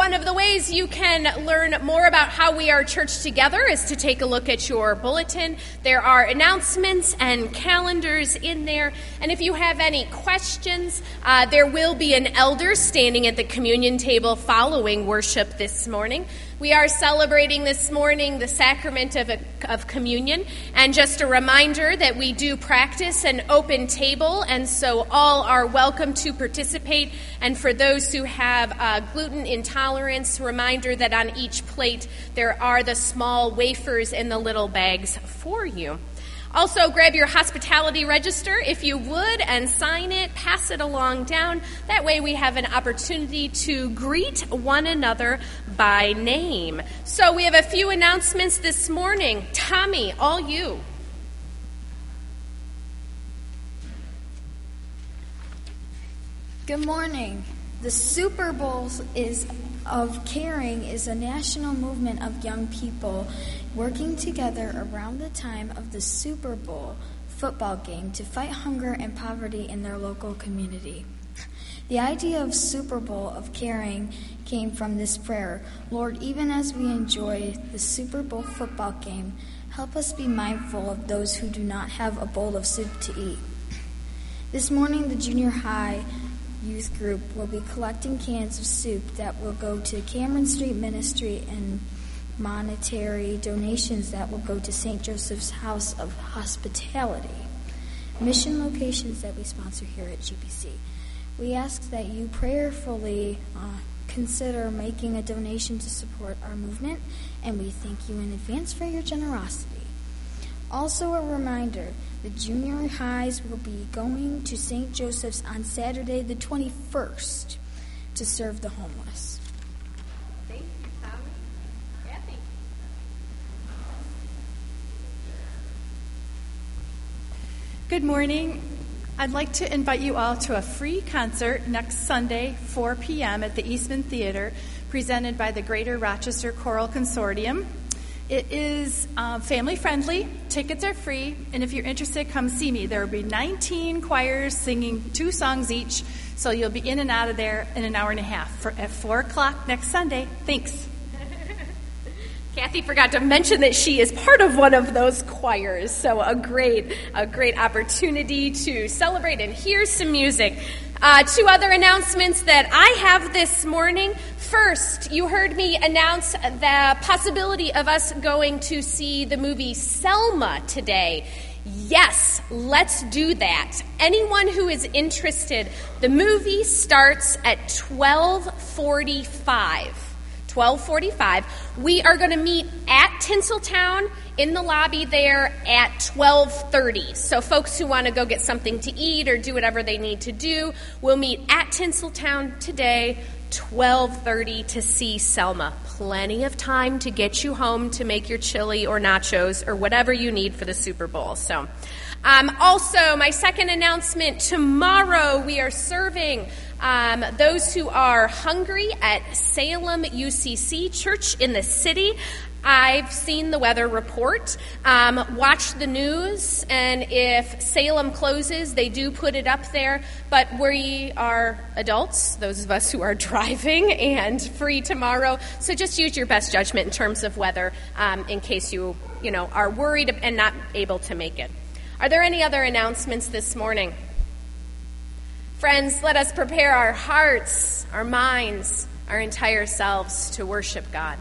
One of the ways you can learn more about how we are church together is to take a look at your bulletin. There are announcements and calendars in there. And if you have any questions, there will be an elder standing at the communion table following worship this morning. We are celebrating this morning the sacrament of communion, and just a reminder that we do practice an open table, and so all are welcome to participate. And for those who have gluten intolerance, reminder that on each plate there are the small wafers in the little bags for you. Also, grab your hospitality register if you would and sign it, pass it along down. That way we have an opportunity to greet one another by name. So we have a few announcements this morning. Tommy, all you. Good morning. The Super Bowl of Caring is a national movement of young people working together around the time of the Super Bowl football game to fight hunger and poverty in their local community. The idea of Super Bowl of Caring came from this prayer: Lord, even as we enjoy the Super Bowl football game, help us be mindful of those who do not have a bowl of soup to eat. This morning, the junior high youth group will be collecting cans of soup that will go to Cameron Street Ministry and monetary donations that will go to St. Joseph's House of Hospitality, mission locations that we sponsor here at GBC. We ask that you prayerfully consider making a donation to support our movement, and we thank you in advance for your generosity. Also a reminder, the junior highs will be going to St. Joseph's on Saturday the 21st to serve the homeless. Thank you, Tommy. Kathy. Good morning. I'd like to invite you all to a free concert next Sunday, 4 p.m. at the Eastman Theater, presented by the Greater Rochester Choral Consortium. It is family-friendly. Tickets are free, and if you're interested, come see me. There will be 19 choirs singing 2 songs each, so you'll be in and out of there in an hour and a half at 4 o'clock next Sunday. Thanks. Kathy forgot to mention that she is part of one of those choirs, so a great opportunity to celebrate and hear some music. 2 other announcements that I have this morning. First, you heard me announce the possibility of us going to see the movie Selma today. Yes, let's do that. Anyone who is interested, the movie starts at 12:45. 12:45. We are going to meet at Tinseltown in the lobby there at 12:30. So folks who want to go get something to eat or do whatever they need to do, we'll meet at Tinseltown today, 12:30 to see Selma. Plenty of time to get you home to make your chili or nachos or whatever you need for the Super Bowl. So, also, my second announcement, tomorrow we are serving those who are hungry at Salem UCC Church in the city. I've seen the weather report, watched the news, and if Salem closes, they do put it up there. But we are adults, those of us who are driving, and free tomorrow. So just use your best judgment in terms of weather in case you are worried and not able to make it. Are there any other announcements this morning? Friends, let us prepare our hearts, our minds, our entire selves to worship God.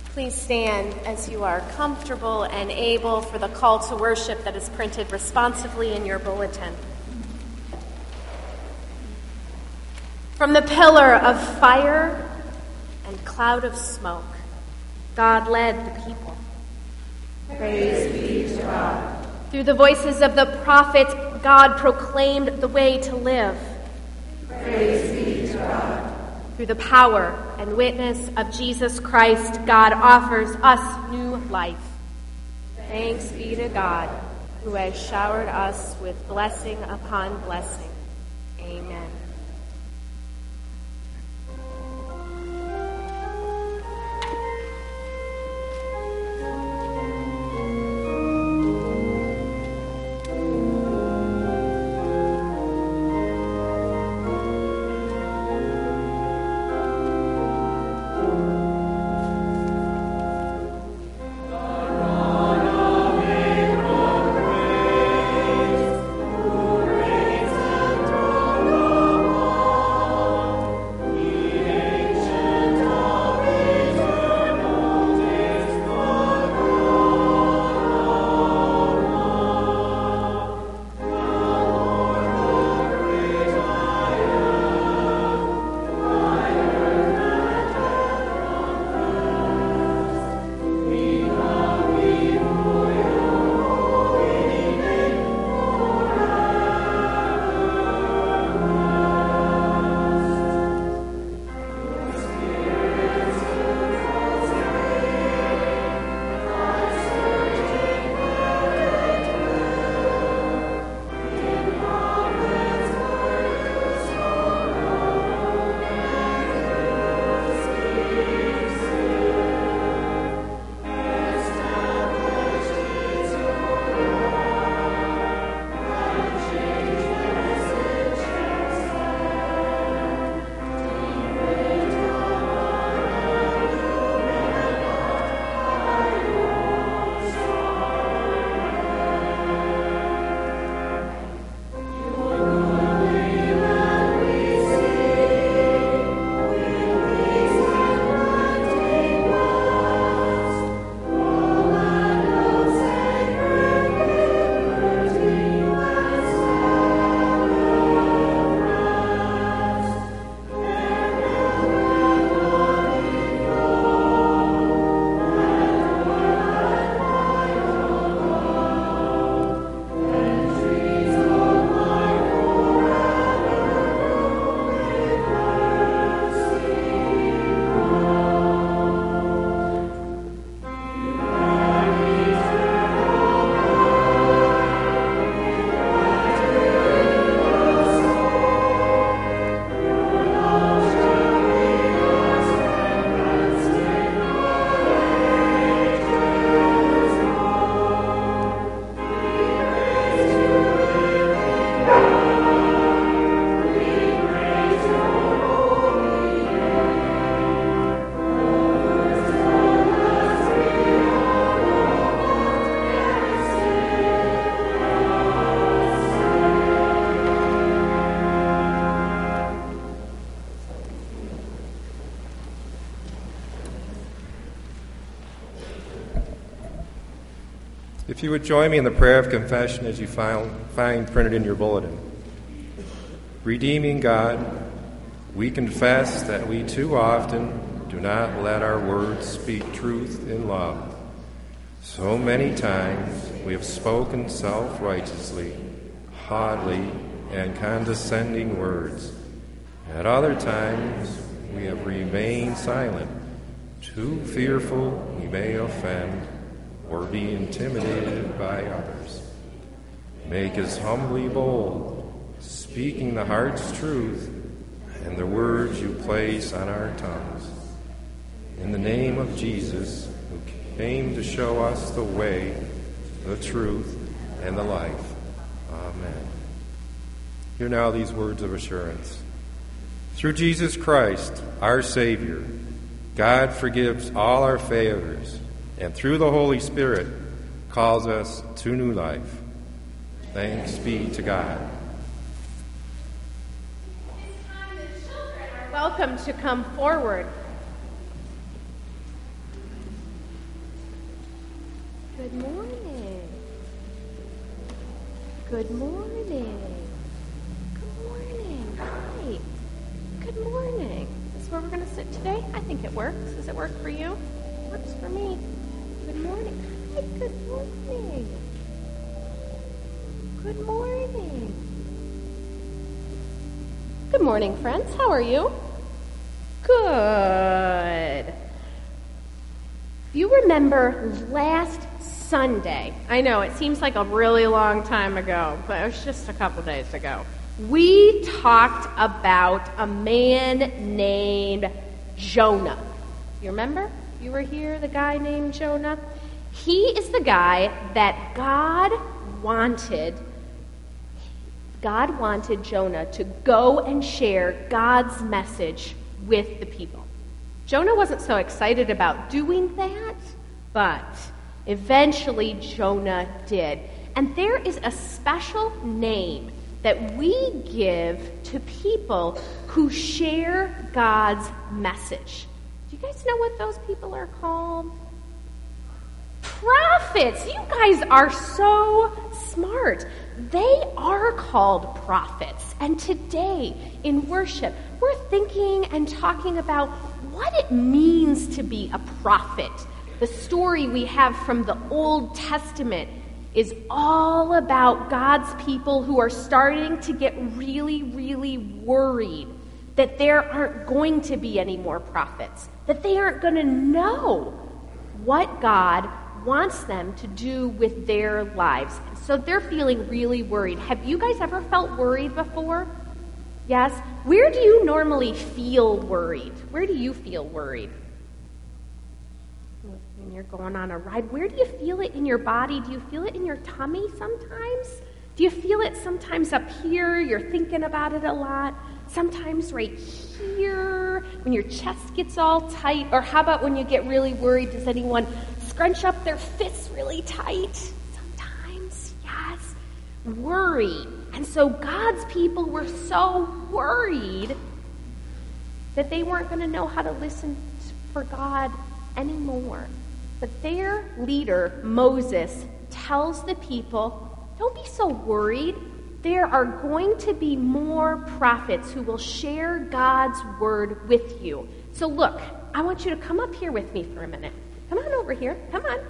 Please stand as you are comfortable and able for the call to worship that is printed responsively in your bulletin. From the pillar of fire and cloud of smoke, God led the people. Praise be to God. Through the voices of the prophets, God proclaimed the way to live. Praise be to God. Through the power and witness of Jesus Christ, God offers us new life. Thanks be to God, who has showered us with blessing upon blessing. Amen. If you would join me in the prayer of confession as you find printed in your bulletin. Redeeming God, we confess that we too often do not let our words speak truth in love. So many times we have spoken self-righteously, haughtily, and condescending words. At other times we have remained silent, too fearful we may offend or be intimidated by others. Make us humbly bold, speaking the heart's truth and the words you place on our tongues. In the name of Jesus, who came to show us the way, the truth, and the life. Amen. Hear now these words of assurance. Through Jesus Christ, our Savior, God forgives all our failures, and through the Holy Spirit calls us to new life. Thanks be to God. It's time the children are welcome to come forward. Good morning. Good morning. Good morning. Hi. Good morning. Is this where we're going to sit today? I think it works. Does it work for you? It works for me. Good morning. Hi. Good morning. Good morning. Good morning, friends. How are you? Good. You remember last Sunday, I know it seems like a really long time ago, but it was just a couple days ago, we talked about a man named Jonah. You remember? You were here, the guy named Jonah? He is the guy that God wanted Jonah to go and share God's message with the people. Jonah wasn't so excited about doing that, but eventually Jonah did. And there is a special name that we give to people who share God's message. Do you guys know what those people are called? Prophets. You guys are so smart. They are called prophets. And today in worship, we're thinking and talking about what it means to be a prophet. The story we have from the Old Testament is all about God's people who are starting to get really, really worried that there aren't going to be any more prophets, that they aren't going to know what God wants them to do with their lives. So they're feeling really worried. Have you guys ever felt worried before? Yes? Where do you normally feel worried? Where do you feel worried? When you're going on a ride, where do you feel it in your body? Do you feel it in your tummy sometimes? Do you feel it sometimes up here? You're thinking about it a lot. Sometimes right here, when your chest gets all tight. Or how about when you get really worried? Does anyone scrunch up their fists really tight? Sometimes, yes. Worry. And so God's people were so worried that they weren't going to know how to listen for God anymore. But their leader, Moses, tells the people, don't be so worried. There are going to be more prophets who will share God's word with you. So look, I want you to come up here with me for a minute. Come on over here. Come on.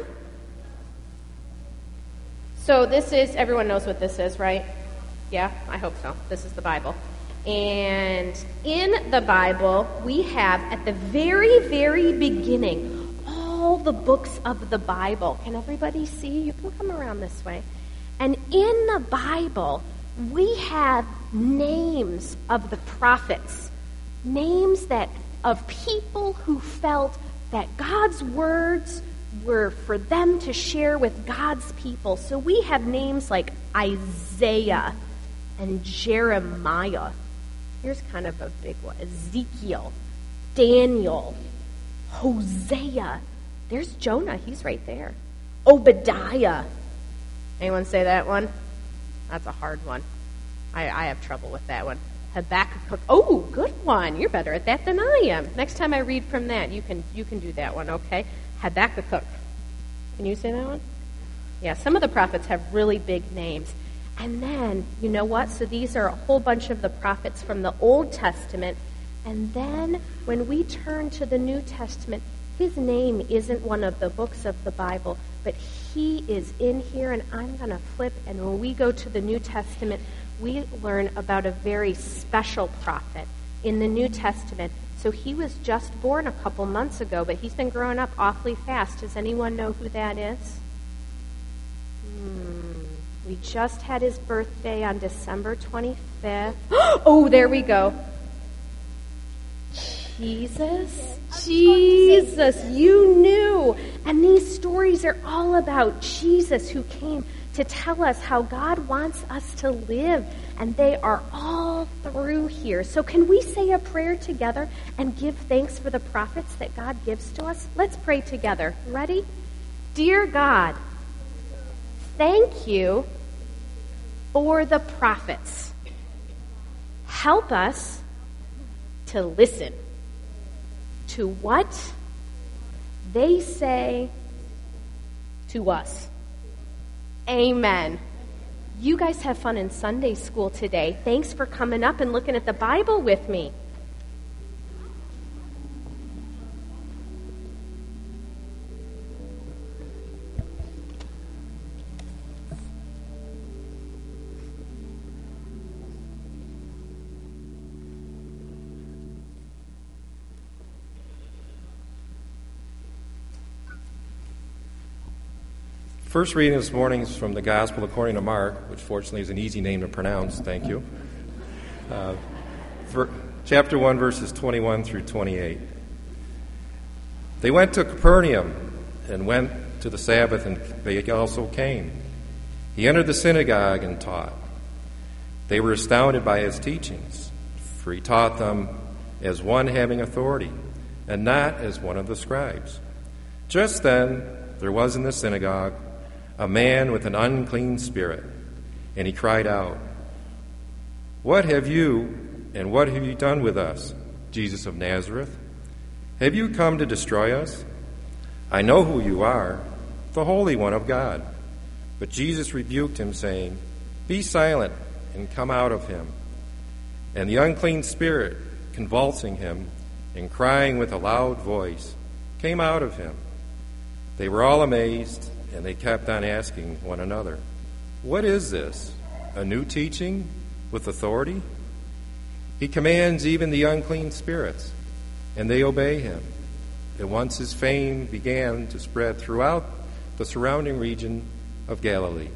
So this is, everyone knows what this is, right? Yeah, I hope so. This is the Bible. And in the Bible, we have at the very, very beginning all the books of the Bible. Can everybody see? You can come around this way. And in the Bible, we have names of the prophets, names that of people who felt that God's words were for them to share with God's people. So we have names like Isaiah and Jeremiah. Here's kind of a big one. Ezekiel, Daniel, Hosea. There's Jonah. He's right there. Obadiah. Anyone say that one? That's a hard one. I have trouble with that one. Habakkuk. Oh, good one. You're better at that than I am. Next time I read from that, you can do that one, okay? Habakkuk. Can you say that one? Yeah, some of the prophets have really big names. And then, you know what? So these are a whole bunch of the prophets from the Old Testament. And then when we turn to the New Testament, his name isn't one of the books of the Bible, but he is in here, and I'm going to flip. And when we go to the New Testament, we learn about a very special prophet in the New Testament. So he was just born a couple months ago, but he's been growing up awfully fast. Does anyone know who that is? We just had his birthday on December 25th. Oh, there we go. Jesus, you knew. And these stories are all about Jesus who came to tell us how God wants us to live. And they are all through here. So can we say a prayer together and give thanks for the prophets that God gives to us? Let's pray together. Ready? Dear God, thank you for the prophets. Help us to listen to what they say to us. Amen. You guys have fun in Sunday school today. Thanks for coming up and looking at the Bible with me. First reading this morning is from the Gospel according to Mark, which fortunately is an easy name to pronounce. Thank you. Chapter 1, verses 21 through 28. They went to Capernaum and went to the Sabbath, and they also came. He entered the synagogue and taught. They were astounded by his teachings, for he taught them as one having authority, and not as one of the scribes. Just then there was in the synagogue a man with an unclean spirit, and he cried out, "What have you done with us, Jesus of Nazareth? Have you come to destroy us? I know who you are, the Holy One of God." But Jesus rebuked him, saying, "Be silent and come out of him." And the unclean spirit, convulsing him and crying with a loud voice, came out of him. They were all amazed, and they kept on asking one another, "What is this? A new teaching with authority? He commands even the unclean spirits, and they obey him." At once his fame began to spread throughout the surrounding region of Galilee.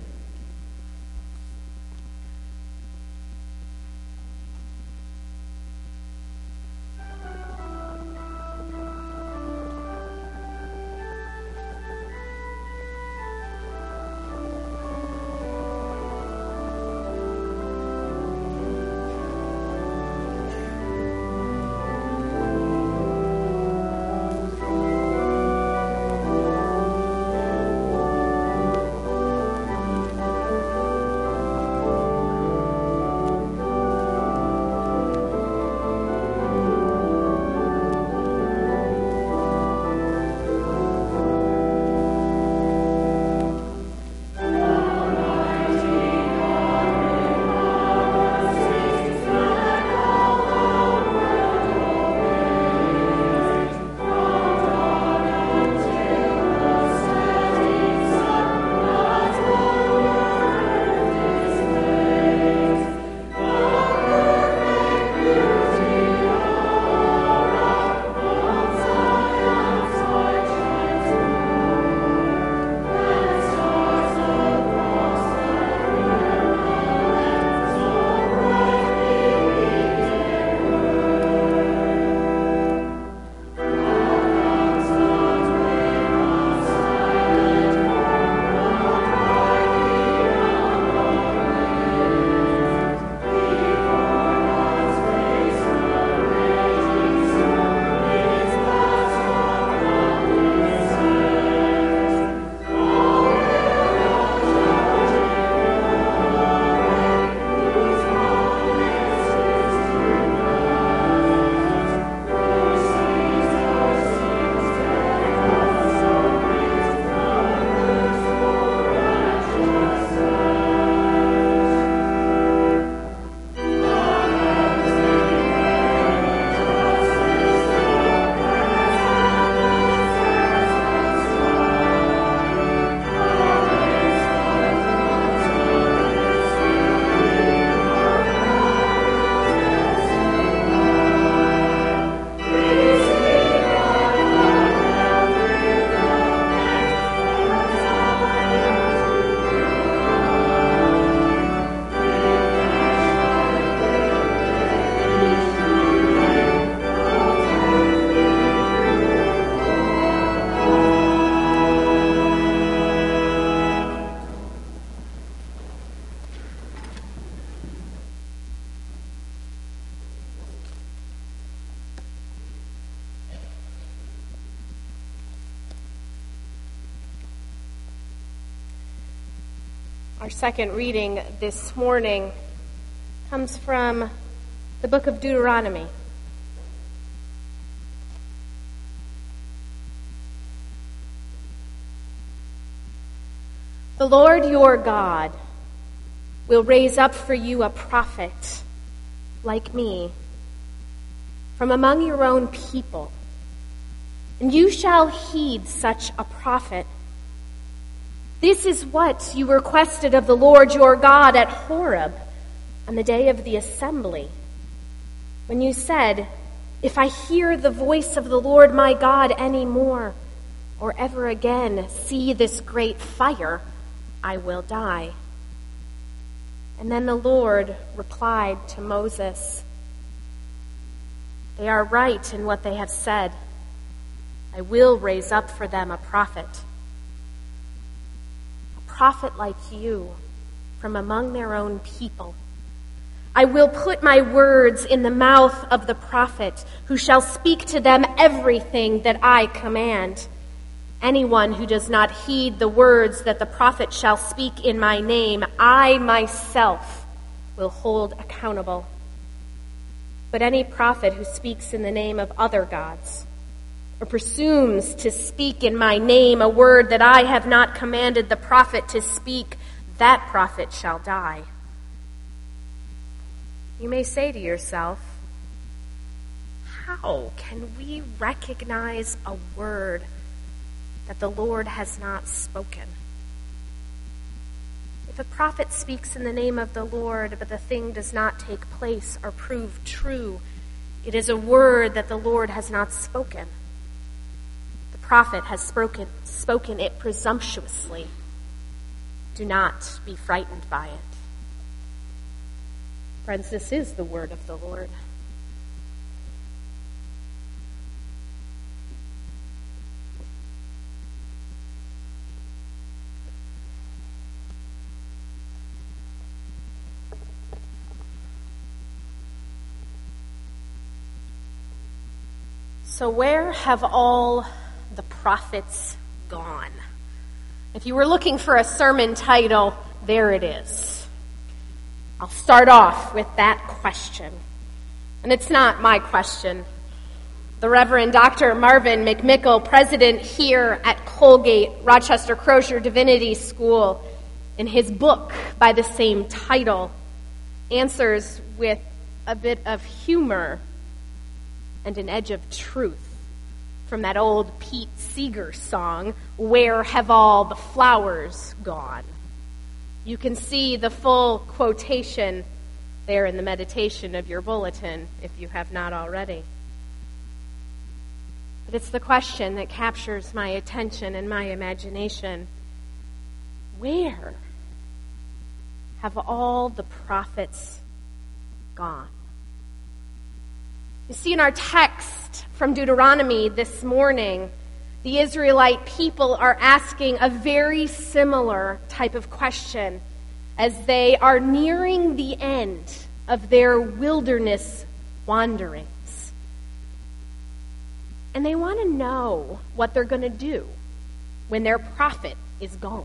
Our second reading this morning comes from the book of Deuteronomy. The Lord your God will raise up for you a prophet like me from among your own people, and you shall heed such a prophet. This is what you requested of the Lord your God at Horeb on the day of the assembly, when you said, if I hear the voice of the Lord my God any more, or ever again see this great fire, I will die. And then the Lord replied to Moses, they are right in what they have said. I will raise up for them a prophet like you from among their own people. I will put my words in the mouth of the prophet, who shall speak to them everything that I command. Anyone who does not heed the words that the prophet shall speak in my name, I myself will hold accountable. But any prophet who speaks in the name of other gods, or presumes to speak in my name a word that I have not commanded the prophet to speak, that prophet shall die. You may say to yourself, how can we recognize a word that the Lord has not spoken? If a prophet speaks in the name of the Lord, but the thing does not take place or prove true, it is a word that the Lord has not spoken. The prophet has spoken it presumptuously. Do not be frightened by it. Friends, this is the word of the Lord. So where have all the prophets gone? If you were looking for a sermon title, there it is. I'll start off with that question. And it's not my question. The Reverend Dr. Marvin McMickle, president here at Colgate Rochester Crozier Divinity School, in his book by the same title, answers with a bit of humor and an edge of truth from that old Pete Seeger song, Where Have All the Flowers Gone? You can see the full quotation there in the meditation of your bulletin, if you have not already. But it's the question that captures my attention and my imagination. Where have all the prophets gone? You see, in our text from Deuteronomy this morning, the Israelite people are asking a very similar type of question as they are nearing the end of their wilderness wanderings. And they want to know what they're going to do when their prophet is gone.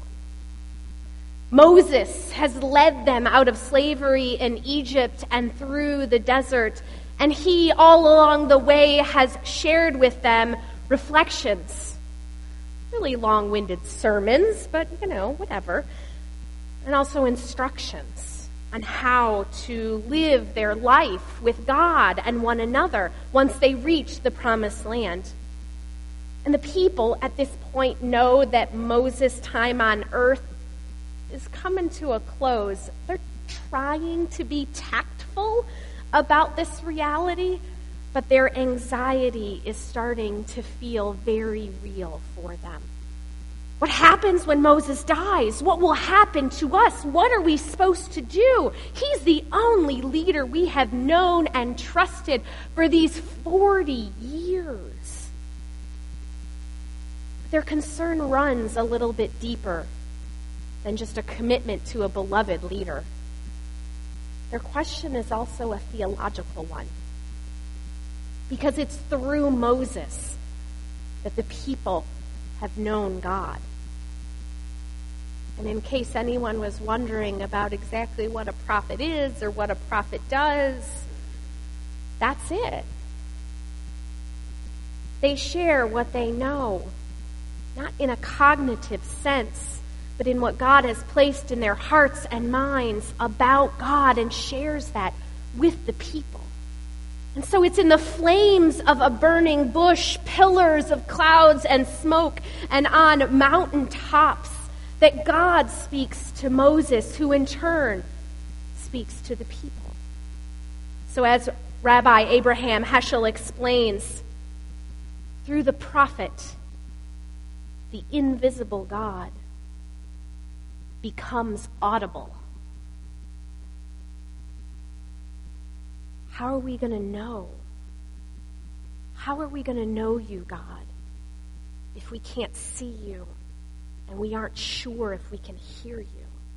Moses has led them out of slavery in Egypt and through the desert, and he, all along the way, has shared with them reflections. Really long-winded sermons, but, whatever. And also instructions on how to live their life with God and one another once they reach the promised land. And the people at this point know that Moses' time on earth is coming to a close. They're trying to be tactful about this reality, but their anxiety is starting to feel very real for them. What happens when Moses dies? What will happen to us? What are we supposed to do? He's the only leader we have known and trusted for these 40 years. Their concern runs a little bit deeper than just a commitment to a beloved leader. Their question is also a theological one, because it's through Moses that the people have known God. And in case anyone was wondering about exactly what a prophet is or what a prophet does, that's it. They share what they know, not in a cognitive sense, but in what God has placed in their hearts and minds about God, and shares that with the people. And so it's in the flames of a burning bush, pillars of clouds and smoke, and on mountain tops that God speaks to Moses, who in turn speaks to the people. So as Rabbi Abraham Heschel explains, through the prophet, the invisible God becomes audible. How are we going to know? How are we going to know you, God, if we can't see you and we aren't sure if we can hear you?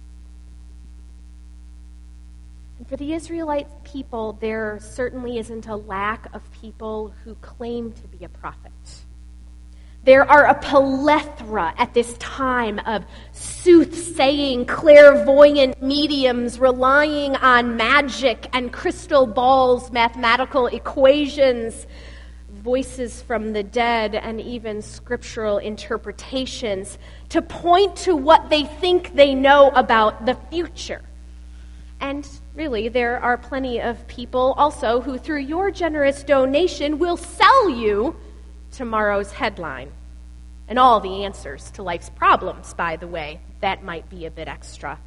And for the Israelite people, there certainly isn't a lack of people who claim to be a prophet. There are a plethora at this time of soothsaying, clairvoyant mediums relying on magic and crystal balls, mathematical equations, voices from the dead, and even scriptural interpretations to point to what they think they know about the future. And really, there are plenty of people also who, through your generous donation, will sell you tomorrow's headline. And all the answers to life's problems, by the way. That might be a bit extra.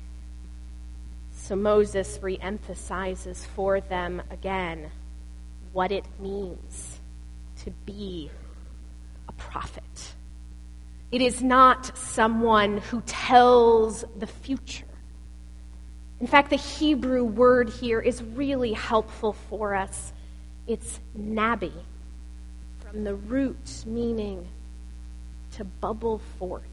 So Moses reemphasizes for them again what it means to be a prophet. It is not someone who tells the future. In fact, the Hebrew word here is really helpful for us. It's nabi, from the root meaning to bubble forth,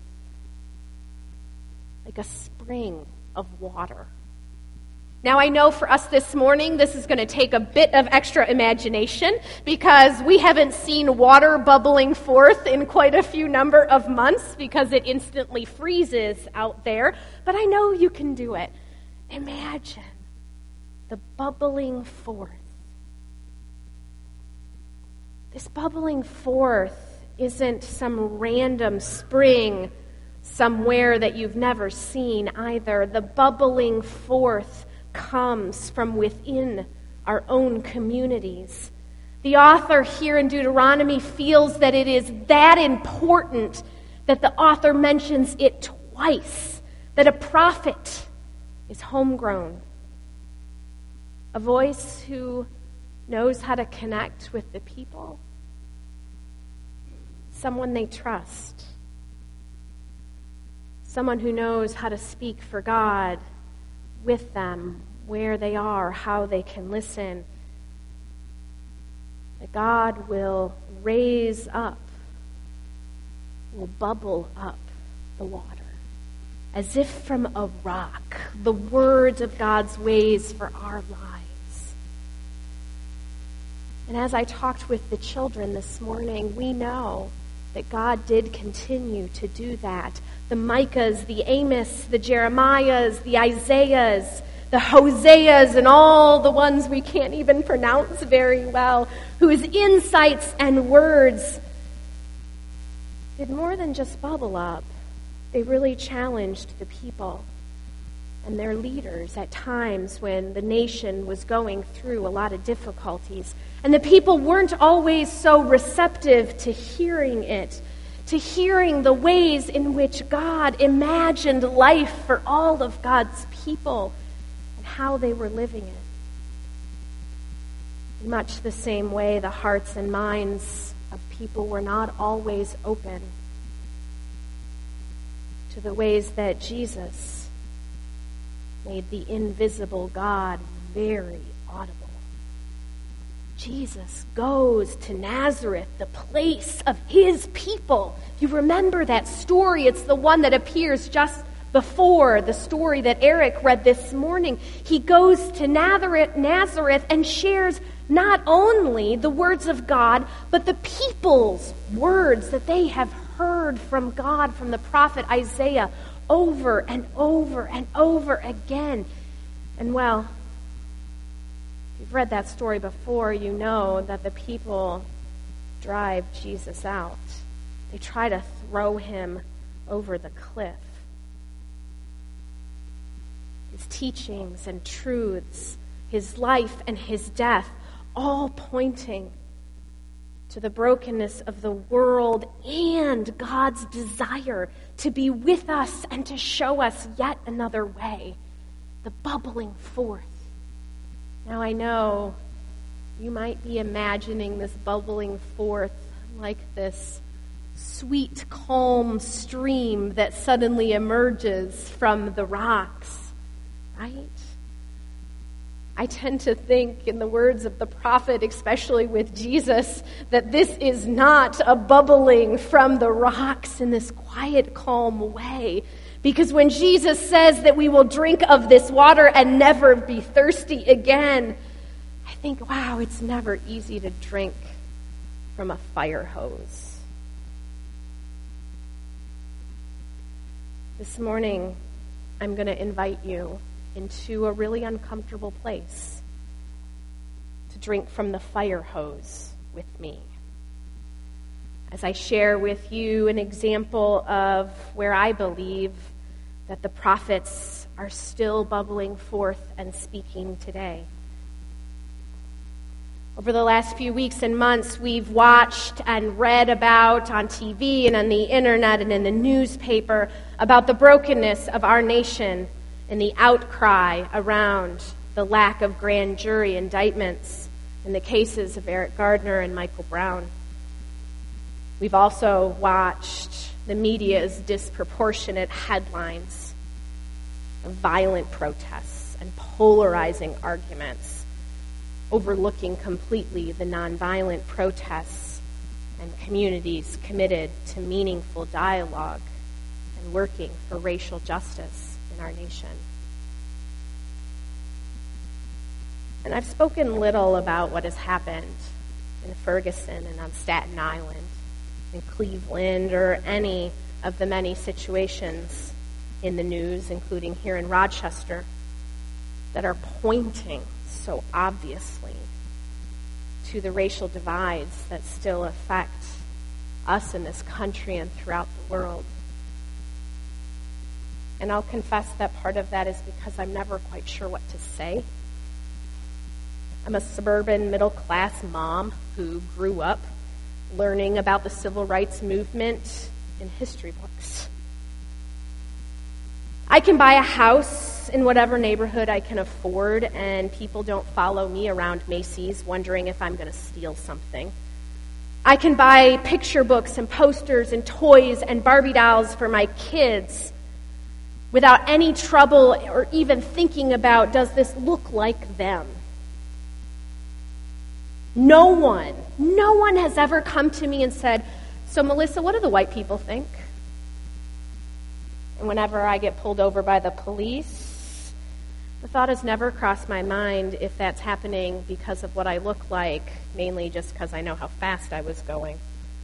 like a spring of water. Now, I know for us this morning, this is going to take a bit of extra imagination because we haven't seen water bubbling forth in quite a few number of months because it instantly freezes out there. But I know you can do it. Imagine the bubbling forth. This bubbling forth isn't some random spring somewhere that you've never seen either. The bubbling forth comes from within our own communities. The author here in Deuteronomy feels that it is that important that the author mentions it twice, that a prophet is homegrown, a voice who knows how to connect with the people, someone they trust, someone who knows how to speak for God with them, where they are, how they can listen. That God will raise up, will bubble up the water, as if from a rock, the words of God's ways for our lives. And as I talked with the children this morning, we know that God did continue to do that. The Micahs, the Amos, the Jeremiahs, the Isaiahs, the Hoseas, and all the ones we can't even pronounce very well, whose insights and words did more than just bubble up. They really challenged the people and their leaders at times when the nation was going through a lot of difficulties. And the people weren't always so receptive to hearing it, to hearing the ways in which God imagined life for all of God's people and how they were living it. In much the same way, the hearts and minds of people were not always open to the ways that Jesus made the invisible God very audible. Jesus goes to Nazareth, the place of his people. If you remember that story, it's the one that appears just before the story that Eric read this morning. He goes to Nazareth and shares not only the words of God, but the people's words that they have heard from God, from the prophet Isaiah, over and over and over again. And well, if you've read that story before, you know that the people drive Jesus out. They try to throw him over the cliff. his teachings and truths, his life and his death, all pointing to the brokenness of the world and God's desire to be with us and to show us yet another way, the bubbling forth. Now I know you might be imagining this bubbling forth like this sweet, calm stream that suddenly emerges from the rocks, right? I tend to think, in the words of the prophet, especially with Jesus, that this is not a bubbling from the rocks in this quiet, calm way. Because when Jesus says that we will drink of this water and never be thirsty again, I think, wow, it's never easy to drink from a fire hose. This morning, I'm going to invite you into a really uncomfortable place to drink from the fire hose with me. As I share with you an example of where I believe that the prophets are still bubbling forth and speaking today. Over the last few weeks and months, we've watched and read about on TV and on the internet and in the newspaper about the brokenness of our nation and the outcry around the lack of grand jury indictments in the cases of Eric Gardner and Michael Brown. We've also watched the media's disproportionate headlines of violent protests and polarizing arguments, overlooking completely the nonviolent protests and communities committed to meaningful dialogue and working for racial justice in our nation. And I've spoken little about what has happened in Ferguson and on Staten Island, in Cleveland, or any of the many situations in the news, including here in Rochester, that are pointing so obviously to the racial divides that still affect us in this country and throughout the world. And I'll confess that part of that is because I'm never quite sure what to say. I'm a suburban middle-class mom who grew up learning about the civil rights movement in history books. I can buy a house in whatever neighborhood I can afford, and people don't follow me around Macy's wondering if I'm going to steal something. I can buy picture books and posters and toys and Barbie dolls for my kids without any trouble or even thinking about, does this look like them? No one has ever come to me and said, so Melissa, what do the white people think? And whenever I get pulled over by the police, the thought has never crossed my mind if that's happening because of what I look like, mainly just because I know how fast I was going.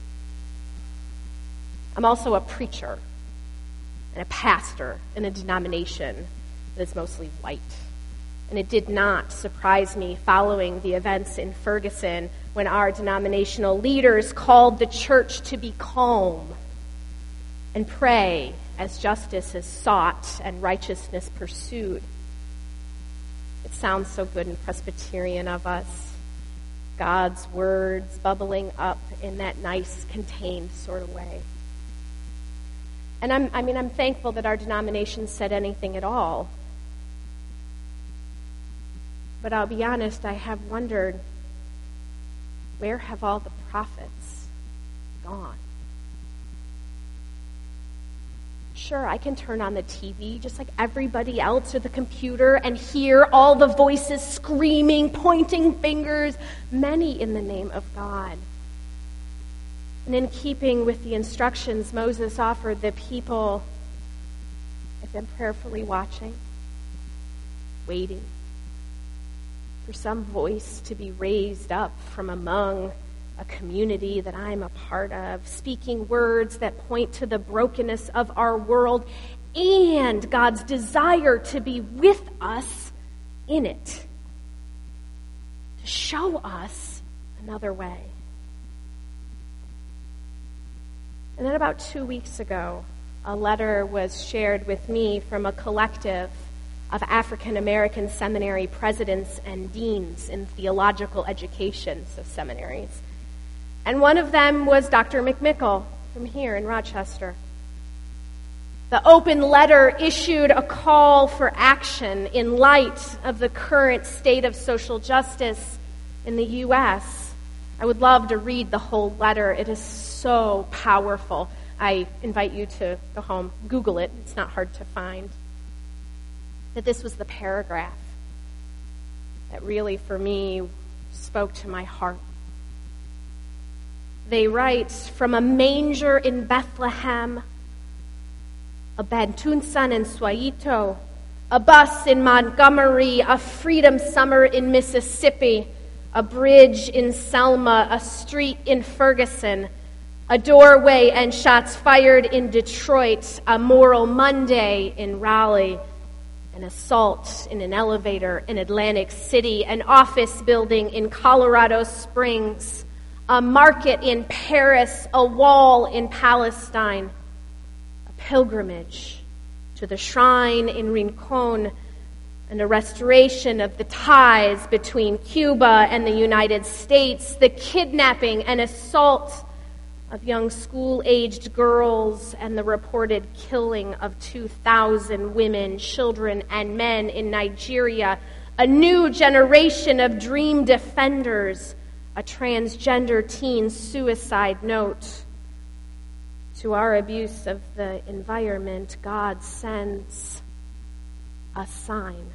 I'm also a preacher and a pastor in a denomination that is mostly white. And it did not surprise me following the events in Ferguson when our denominational leaders called the church to be calm and pray as justice is sought and righteousness pursued. It sounds so good and Presbyterian of us. God's words bubbling up in that nice, contained sort of way. And I'm thankful that our denomination said anything at all. But I'll be honest, I have wondered, where have all the prophets gone? Sure, I can turn on the TV just like everybody else or the computer and hear all the voices screaming, pointing fingers, many in the name of God. And in keeping with the instructions Moses offered the people, I've been prayerfully watching, waiting for some voice to be raised up from among a community that I'm a part of, speaking words that point to the brokenness of our world and God's desire to be with us in it, to show us another way. And then about 2 weeks ago, a letter was shared with me from a collective of African American seminary presidents and deans in theological education, so seminaries. And one of them was Dr. McMickle from here in Rochester. The open letter issued a call for action in light of the current state of social justice in the U.S. I would love to read the whole letter. It is so powerful. I invite you to go home, Google it. It's not hard to find. That this was the paragraph that really, for me, spoke to my heart. They write, "From a manger in Bethlehem, a Bantunsan in Suaito, a bus in Montgomery, a freedom summer in Mississippi, a bridge in Selma, a street in Ferguson, a doorway and shots fired in Detroit, a Moral Monday in Raleigh, an assault in an elevator in Atlantic City, an office building in Colorado Springs, a market in Paris, a wall in Palestine, a pilgrimage to the shrine in Rincon, and a restoration of the ties between Cuba and the United States, the kidnapping and assault of young school-aged girls, and the reported killing of 2,000 women, children, and men in Nigeria, a new generation of dream defenders, a transgender teen suicide note. To our abuse of the environment, God sends a sign.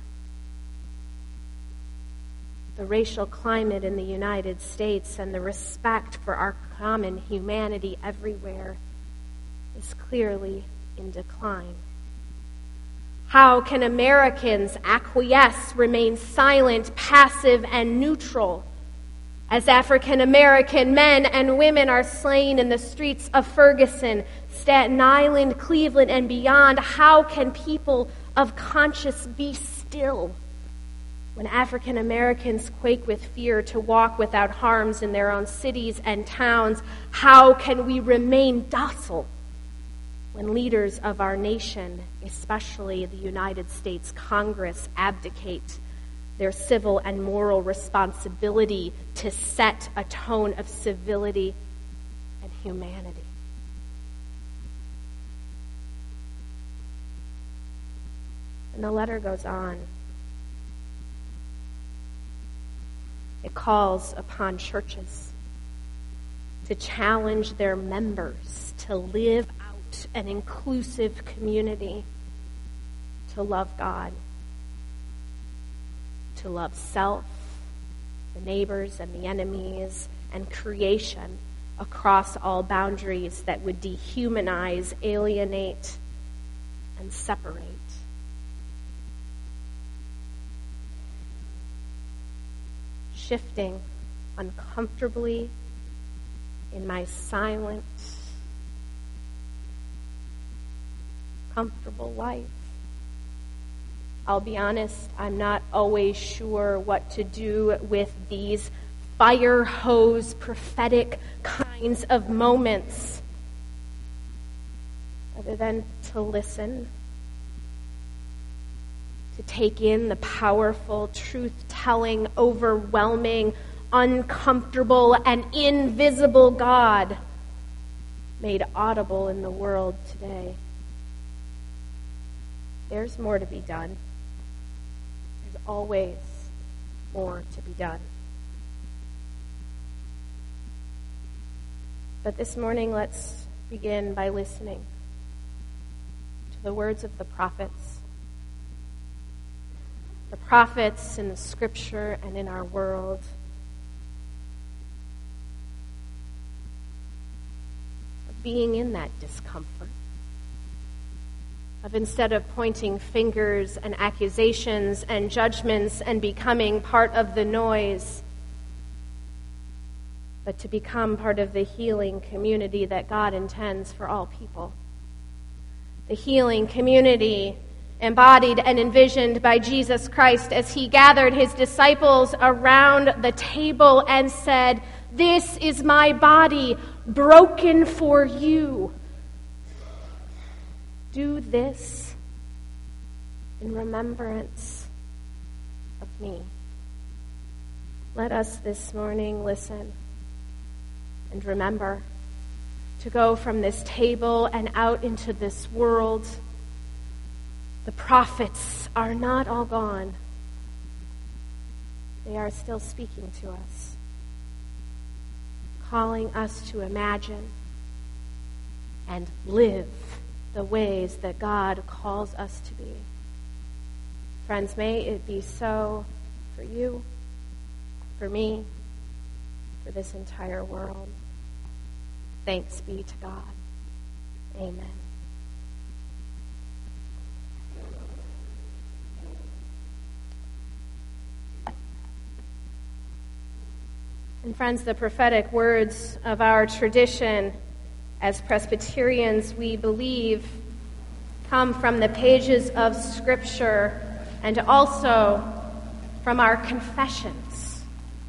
The racial climate in the United States and the respect for our common humanity everywhere is clearly in decline. How can Americans acquiesce, remain silent, passive, and neutral as African American men and women are slain in the streets of Ferguson, Staten Island, Cleveland, and beyond? How can people of conscience be still when African Americans quake with fear to walk without harms in their own cities and towns? How can we remain docile when leaders of our nation, especially the United States Congress, abdicate their civil and moral responsibility to set a tone of civility and humanity? And the letter goes on. It calls upon churches to challenge their members to live out an inclusive community, to love God, to love self, the neighbors and the enemies, and creation across all boundaries that would dehumanize, alienate, and separate. Shifting uncomfortably in my silent, comfortable life. I'll be honest, I'm not always sure what to do with these fire hose prophetic kinds of moments, other than to listen, to take in the powerful, truth-telling, overwhelming, uncomfortable, and invisible God made audible in the world today. There's more to be done. There's always more to be done. But this morning, let's begin by listening to the words of the prophets. The prophets in the Scripture and in our world. Of being in that discomfort. Of instead of pointing fingers and accusations and judgments and becoming part of the noise, but to become part of the healing community that God intends for all people. The healing community embodied and envisioned by Jesus Christ as he gathered his disciples around the table and said, "This is my body broken for you. Do this in remembrance of me. Let us this morning listen and remember to go from this table and out into this world. The prophets are not all gone. They are still speaking to us, calling us to imagine and live the ways that God calls us to be. Friends, may it be so for you, for me, for this entire world. Thanks be to God. Amen. And friends, the prophetic words of our tradition as Presbyterians, we believe, come from the pages of Scripture and also from our confessions.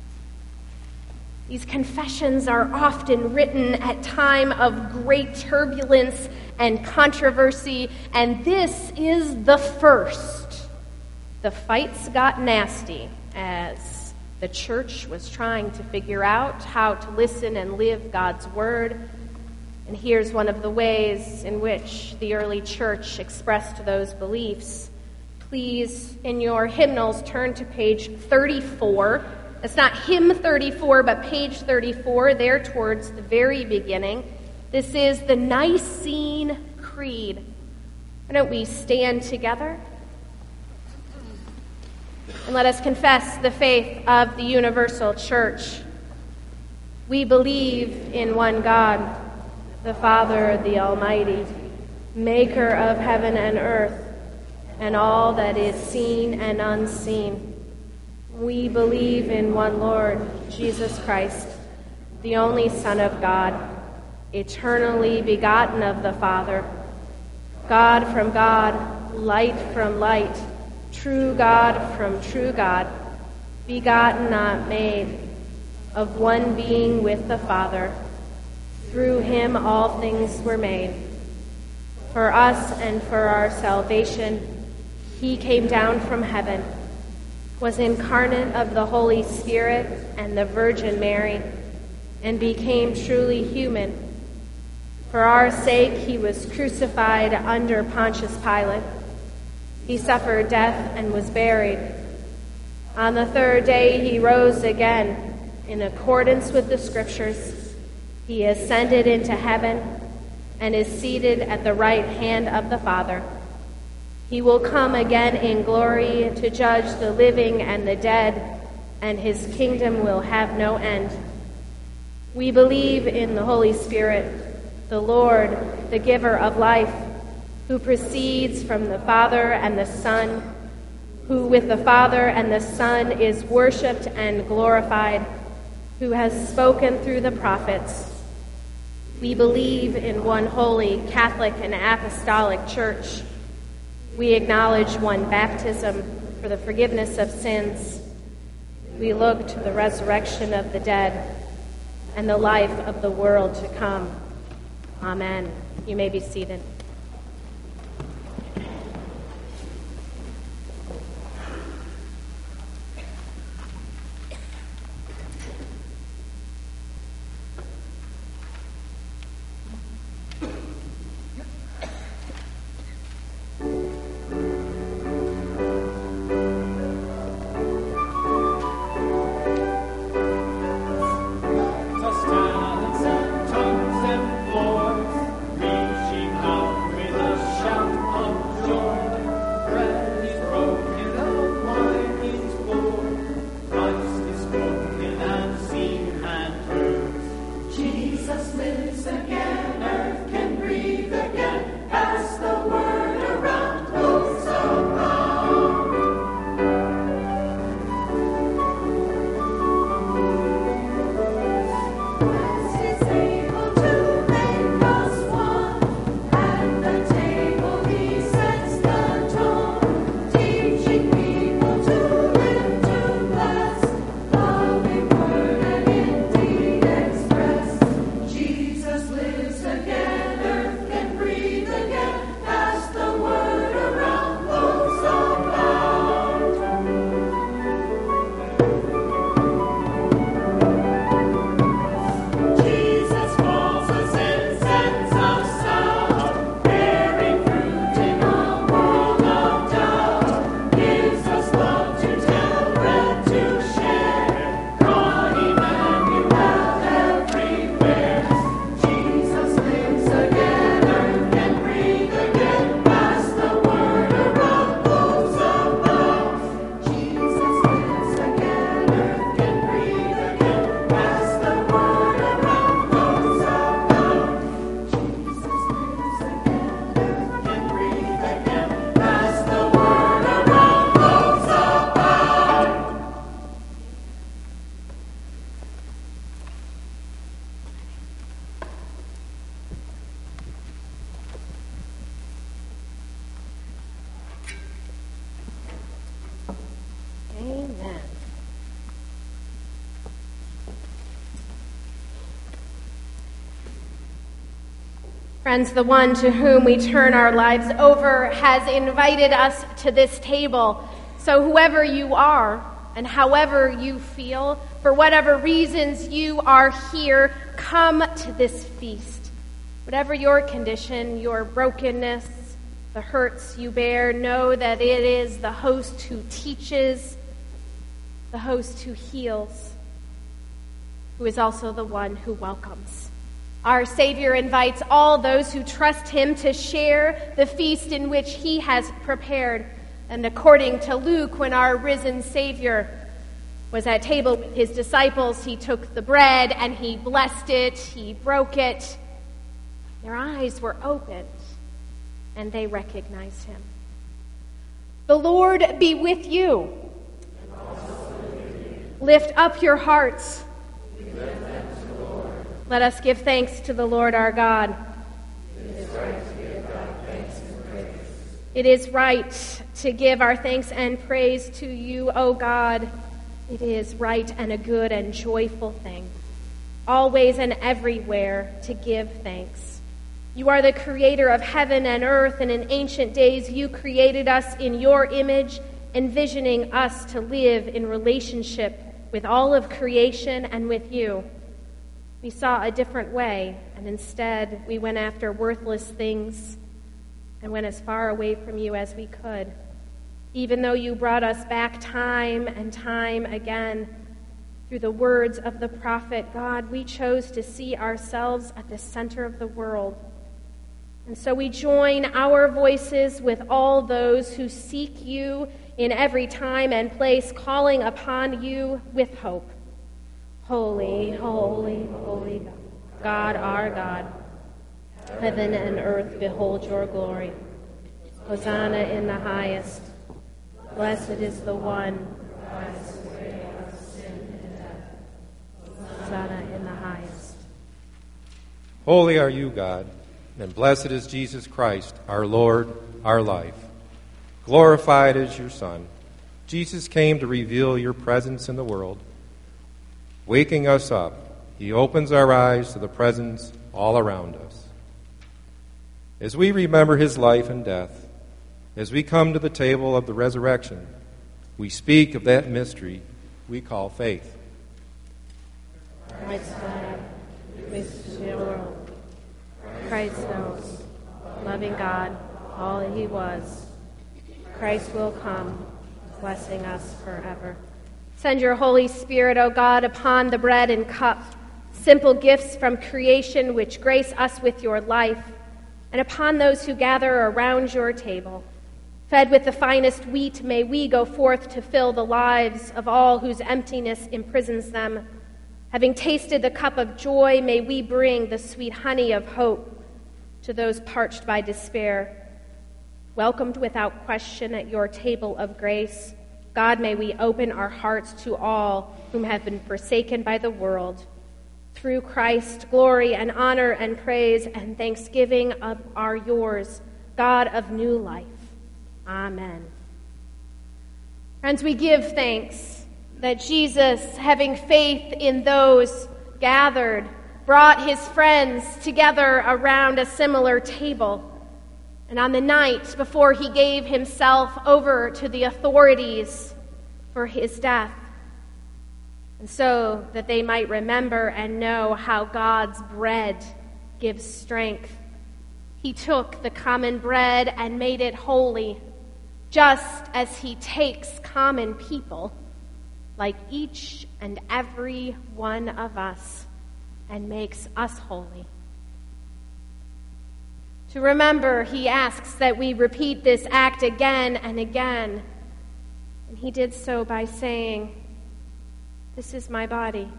These confessions are often written at time of great turbulence and controversy, and this is the first. The fights got nasty as the church was trying to figure out how to listen and live God's word. And here's one of the ways in which the early church expressed those beliefs. Please, in your hymnals, turn to page 34. It's not hymn 34, but page 34, there towards the very beginning. This is the Nicene Creed. Why don't we stand together? And let us confess the faith of the universal church. We believe in one God, the Father, the Almighty, maker of heaven and earth, and all that is seen and unseen. We believe in one Lord, Jesus Christ, the only Son of God, eternally begotten of the Father, God from God, light from light, true God from true God, begotten, not made, of one being with the Father. Through him all things were made. For us and for our salvation, he came down from heaven, was incarnate of the Holy Spirit and the Virgin Mary, and became truly human. For our sake he was crucified under Pontius Pilate. He suffered death and was buried. On the third day he rose again, in accordance with the Scriptures. He ascended into heaven and is seated at the right hand of the Father. He will come again in glory to judge the living and the dead, and his kingdom will have no end. We believe in the Holy Spirit, the Lord, the giver of life, who proceeds from the Father and the Son, who with the Father and the Son is worshipped and glorified, who has spoken through the prophets. We believe in one holy, Catholic, and apostolic church. We acknowledge one baptism for the forgiveness of sins. We look to the resurrection of the dead and the life of the world to come. Amen. You may be seated. Tongues and forth, reaching out Friends, the one to whom we turn our lives over has invited us to this table. So whoever you are and however you feel, for whatever reasons you are here, come to this feast. Whatever your condition, your brokenness, the hurts you bear, know that it is the host who teaches, the host who heals, who is also the one who welcomes. Our Savior invites all those who trust him to share the feast in which he has prepared. And according to Luke, when our risen Savior was at table with his disciples, he took the bread and he blessed it, he broke it. Their eyes were opened and they recognized him. The Lord be with you. Lift up your hearts. Let us give thanks to the Lord our God. It is right to give our thanks and praise to you, O God. It is right and a good and joyful thing, always and everywhere to give thanks. You are the creator of heaven and earth, and in ancient days you created us in your image, envisioning us to live in relationship with all of creation and with you. We saw a different way, and instead we went after worthless things and went as far away from you as we could. Even though you brought us back time and time again through the words of the prophet, God, we chose to see ourselves at the center of the world. And so we join our voices with all those who seek you in every time and place, calling upon you with hope. Holy, holy, holy God, our God. Heaven and earth behold your glory. Hosanna in the highest. Blessed is the one. Hosanna in the highest. Holy are you, God, and blessed is Jesus Christ, our Lord, our life. Glorified is your Son. Jesus came to reveal your presence in the world. Waking us up, he opens our eyes to the presence all around us. As we remember his life and death, as we come to the table of the resurrection, we speak of that mystery we call faith. Christ died, with the world. Christ knows, loving God, all that he was. Christ will come, blessing us forever. Send your Holy Spirit, O God, upon the bread and cup, simple gifts from creation which grace us with your life, and upon those who gather around your table. Fed with the finest wheat, may we go forth to fill the lives of all whose emptiness imprisons them. Having tasted the cup of joy, may we bring the sweet honey of hope to those parched by despair. Welcomed without question at your table of grace, God, may we open our hearts to all whom have been forsaken by the world. Through Christ, glory and honor and praise and thanksgiving are yours, God of new life. Amen. Friends, we give thanks that Jesus, having faith in those gathered, brought his friends together around a similar table. And on the night before he gave himself over to the authorities for his death, and so that they might remember and know how God's bread gives strength, he took the common bread and made it holy, just as he takes common people, like each and every one of us, and makes us holy. To remember, he asks that we repeat this act again and again. And he did so by saying, "This is my body,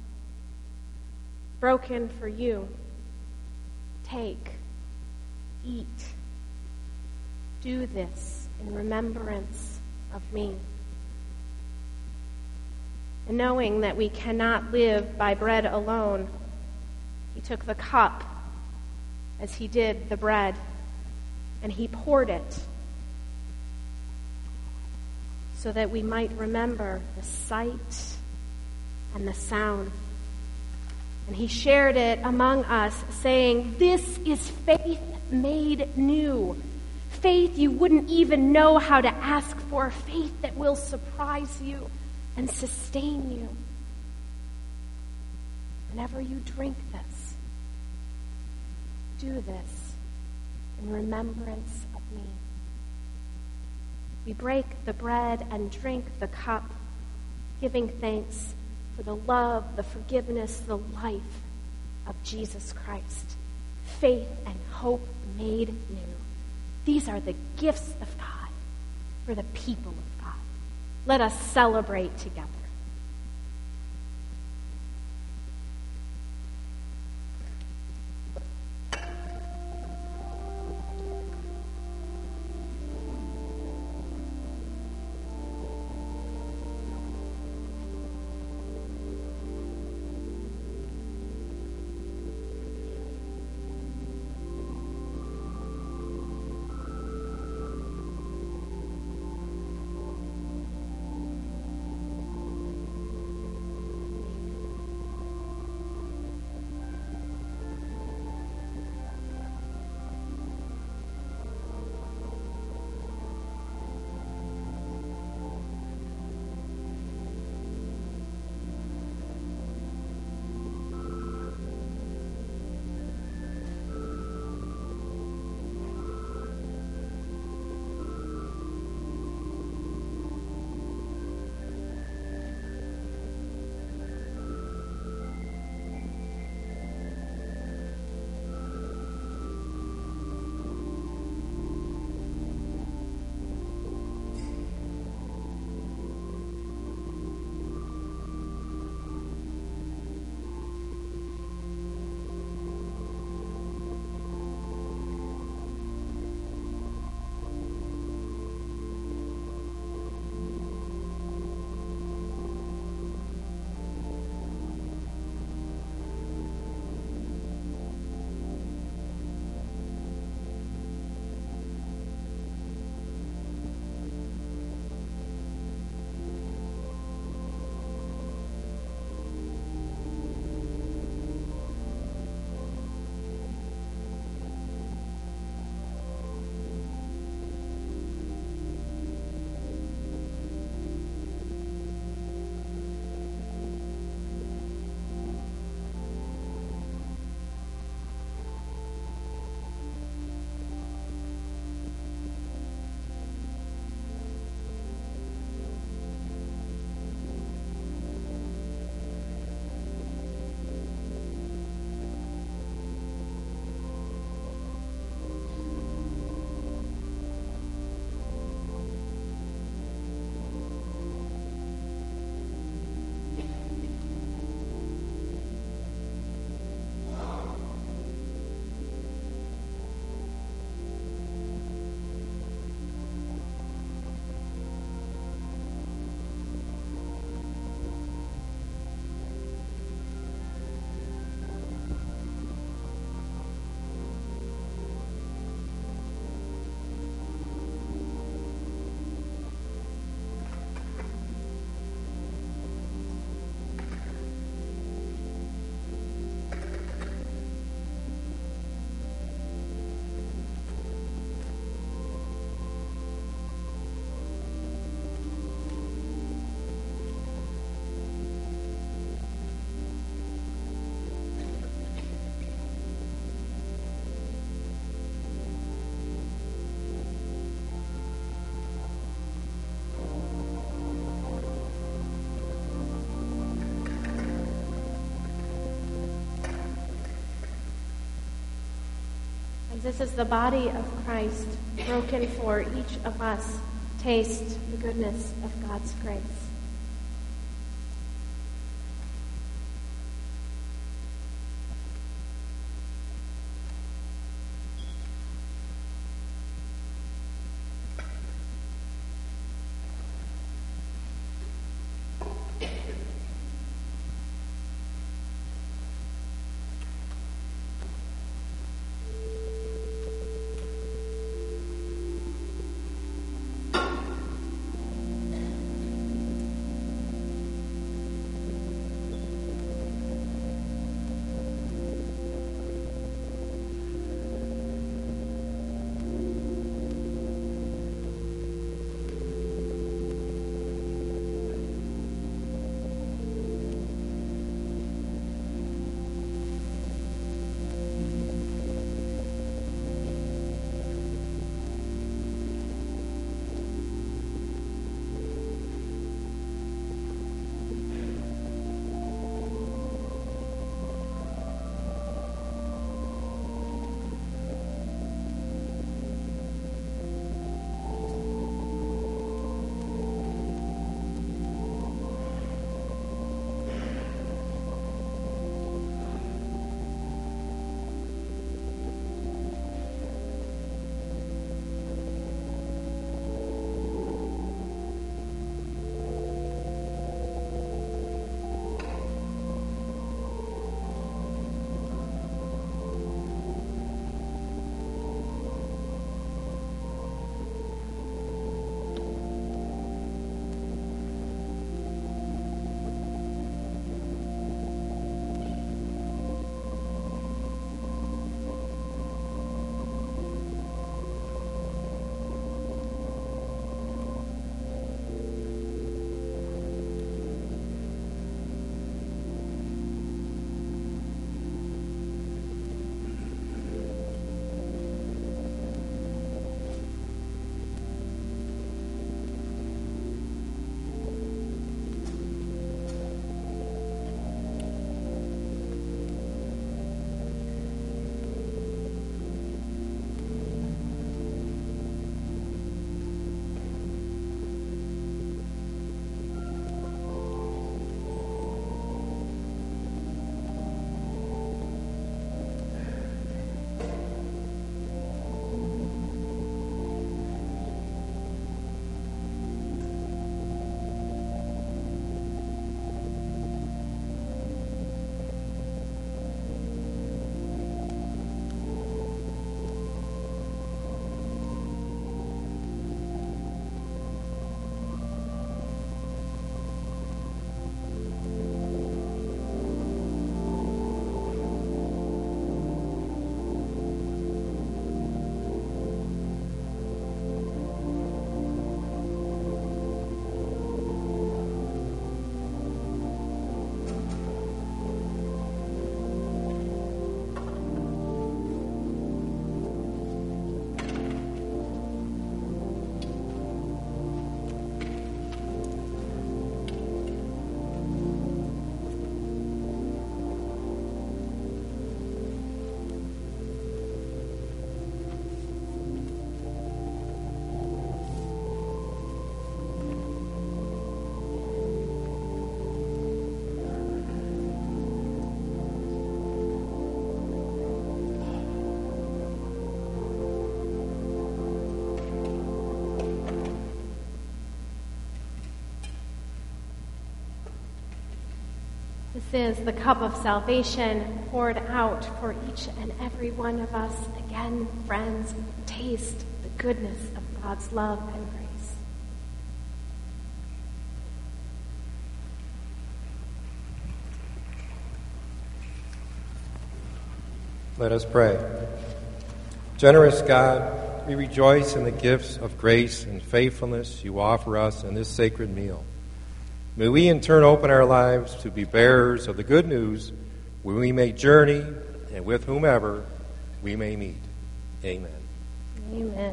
broken for you. Take, eat. Do this in remembrance of me." And knowing that we cannot live by bread alone, he took the cup as he did the bread, and he poured it so that we might remember the sight and the sound And he shared it among us, saying, "This is faith made new. Faith you wouldn't even know how to ask for. Faith that will surprise you and sustain you. Whenever you drink this, do this in remembrance of me." We break the bread and drink the cup, giving thanks for the love, the forgiveness, the life of Jesus Christ. Faith and hope made new. These are the gifts of God for the people of God. Let us celebrate together. This is the body of Christ broken for each of us. Taste the goodness of God's grace. This is the cup of salvation poured out for each and every one of us. Again, friends, taste the goodness of God's love and grace. Let us pray. Generous God, we rejoice in the gifts of grace and faithfulness you offer us in this sacred meal. May we in turn open our lives to be bearers of the good news where we may journey and with whomever we may meet. Amen. Amen.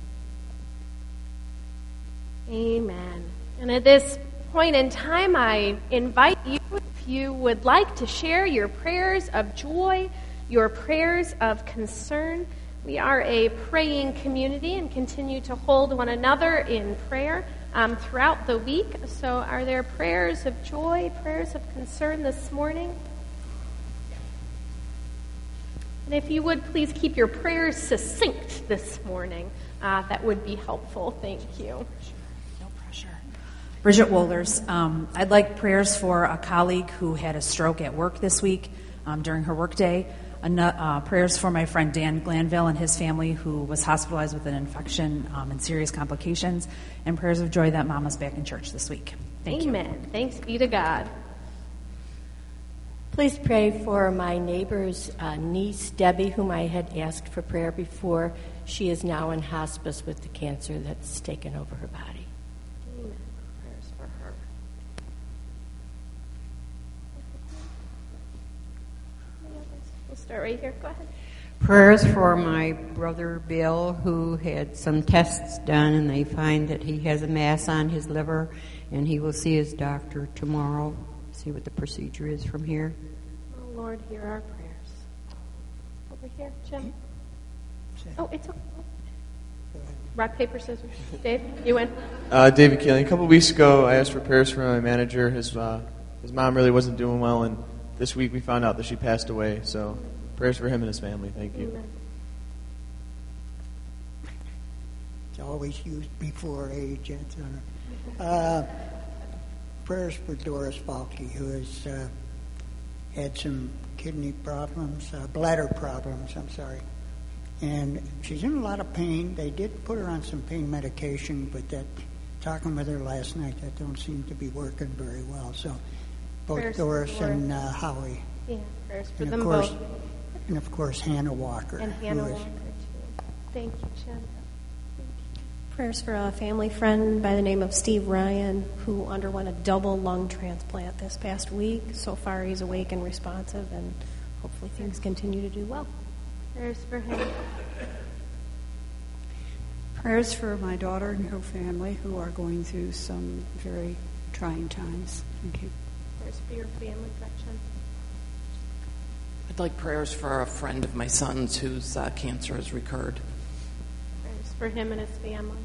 Amen. And at this point in time, I invite you, if you would like to share your prayers of joy, your prayers of concern. We are a praying community and continue to hold one another in prayer throughout the week. So are there prayers of joy, prayers of concern this morning? And if you would please keep your prayers succinct this morning, that would be helpful. Thank you. No pressure. Bridget Wohlers. I'd like prayers for a colleague who had a stroke at work this week during her workday. Prayers for my friend Dan Glanville and his family who was hospitalized with an infection and serious complications. And prayers of joy that Mama's back in church this week. Thank you. Amen. Thanks be to God. Please pray for my neighbor's niece, Debbie, whom I had asked for prayer before. She is now in hospice with the cancer that's taken over her body. Amen. Prayers for her. We'll start right here. Go ahead. Prayers for my brother Bill, who had some tests done, and they find that he has a mass on his liver, and he will see his doctor tomorrow, see what the procedure is from here. Oh, Lord, hear our prayers. Over here, Jim. Oh, it's okay. Rock, paper, scissors. Dave, you win. David Keeling. A couple weeks ago, I asked for prayers for my manager. His mom really wasn't doing well, and this week we found out that she passed away. So prayers for him and his family. Thank you. Amen. It's always used before age. Prayers for Doris Falke, who has had some kidney problems, bladder problems, and she's in a lot of pain. They did put her on some pain medication, but talking with her last night, that don't seem to be working very well. So both prayers Doris and Howie. Yeah, prayers for them both. And of course, Hannah Walker. And Hannah Walker, too. Thank you, Jim. Prayers for a family friend by the name of Steve Ryan, who underwent a double lung transplant this past week. So far, he's awake and responsive, and hopefully things continue to do well. Prayers for him. Prayers for my daughter and her family who are going through some very trying times. Thank you. Prayers for your family, Gretchen. I'd like prayers for a friend of my son's whose cancer has recurred. Prayers for him and his family.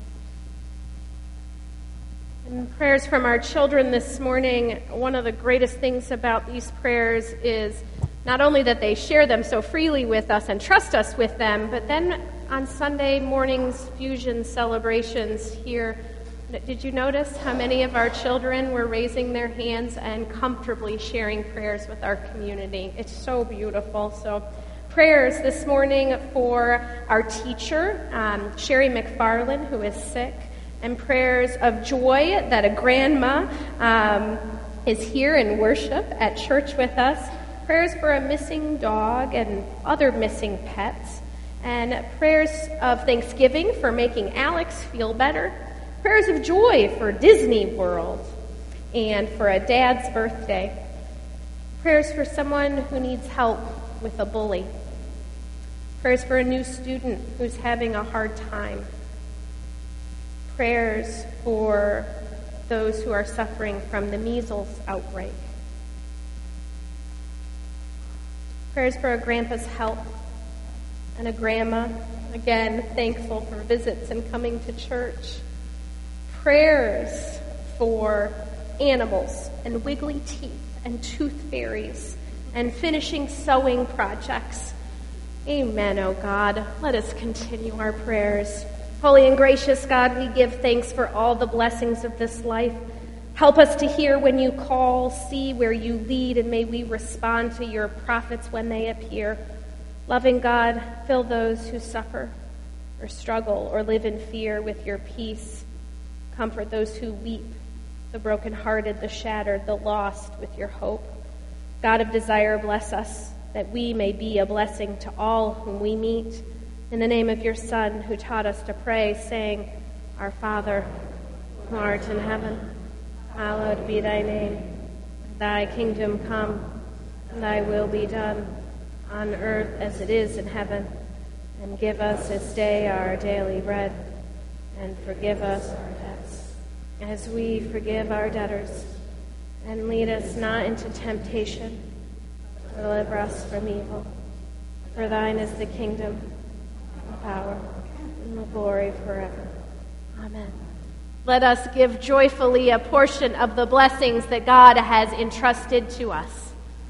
And prayers from our children this morning. One of the greatest things about these prayers is not only that they share them so freely with us and trust us with them, but then on Sunday morning's fusion celebrations here, did you notice how many of our children were raising their hands and comfortably sharing prayers with our community? It's so beautiful. So prayers this morning for our teacher, Sherry McFarland, who is sick, and prayers of joy that a grandma is here in worship at church with us. Prayers for a missing dog and other missing pets. And prayers of thanksgiving for making Alex feel better. Prayers of joy for Disney World and for a dad's birthday. Prayers for someone who needs help with a bully. Prayers for a new student who's having a hard time. Prayers for those who are suffering from the measles outbreak. Prayers for a grandpa's health and a grandma, again, thankful for visits and coming to church. Prayers for animals and wiggly teeth and tooth fairies and finishing sewing projects. Amen, oh God. Let us continue our prayers. Holy and gracious God, we give thanks for all the blessings of this life. Help us to hear when you call, see where you lead, and may we respond to your prophets when they appear. Loving God, fill those who suffer or struggle or live in fear with your peace. Comfort those who weep, the brokenhearted, the shattered, the lost with your hope. God of desire, bless us, that we may be a blessing to all whom we meet. In the name of your Son, who taught us to pray, saying, Our Father, who art in heaven, hallowed be thy name. Thy kingdom come, and thy will be done, on earth as it is in heaven. And give us this day our daily bread, and forgive us our debts, as we forgive our debtors. And lead us not into temptation, but deliver us from evil. For thine is the kingdom, the power, and the glory forever. Amen. Let us give joyfully a portion of the blessings that God has entrusted to us.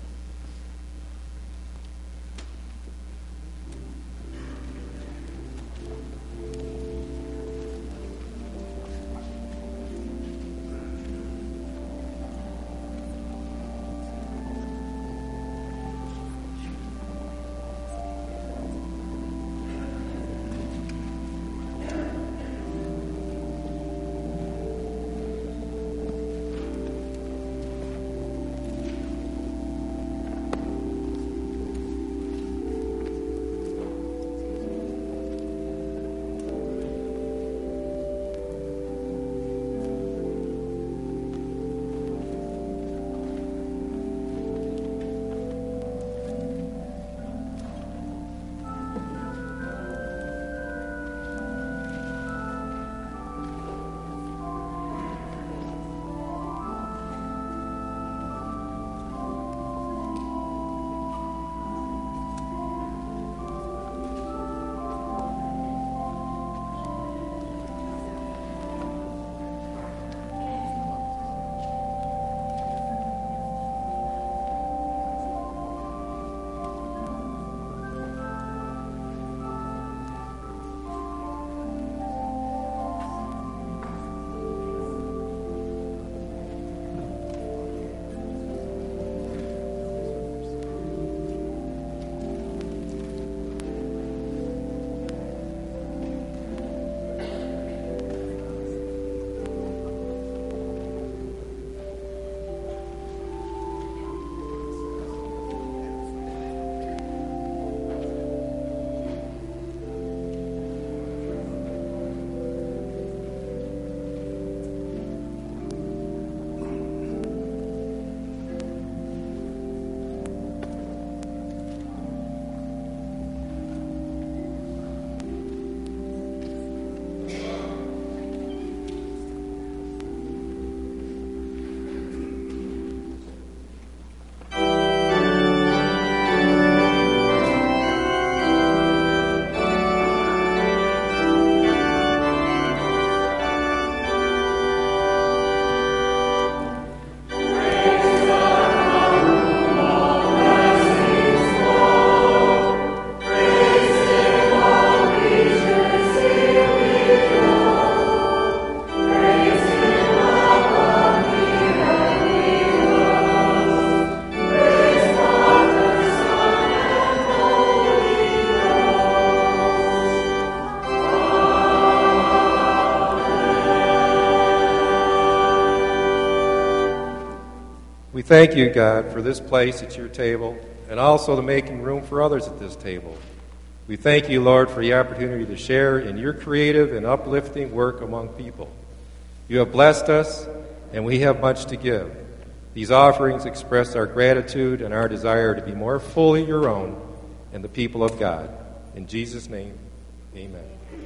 We thank you, God, for this place at your table and also the making room for others at this table. We thank you, Lord, for the opportunity to share in your creative and uplifting work among people. You have blessed us, and we have much to give. These offerings express our gratitude and our desire to be more fully your own and the people of God. In Jesus' name, amen.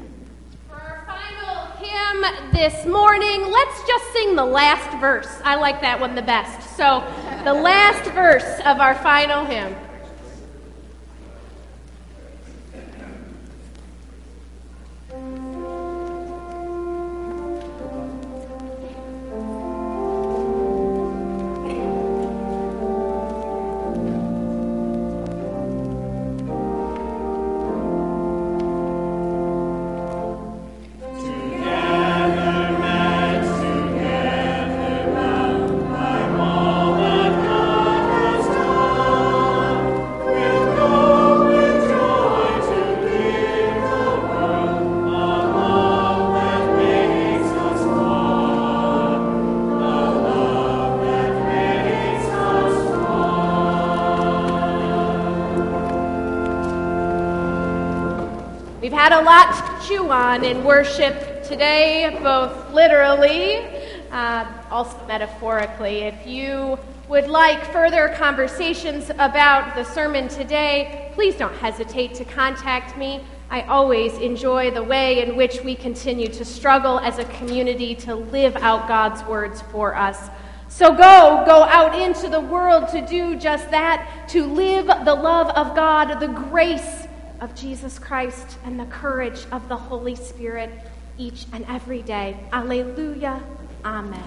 For our final hymn this morning, let's just sing the last verse. I like that one the best. So, the last verse of our final hymn. Together, met together, had a lot to chew on in worship today, both literally, also metaphorically. If you would like further conversations about the sermon today, please don't hesitate to contact me. I always enjoy the way in which we continue to struggle as a community to live out God's words for us. So go out into the world to do just that, to live the love of God, the grace of Jesus Christ, and the courage of the Holy Spirit each and every day. Alleluia. Amen.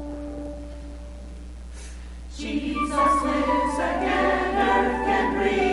Jesus lives again, earth can breathe.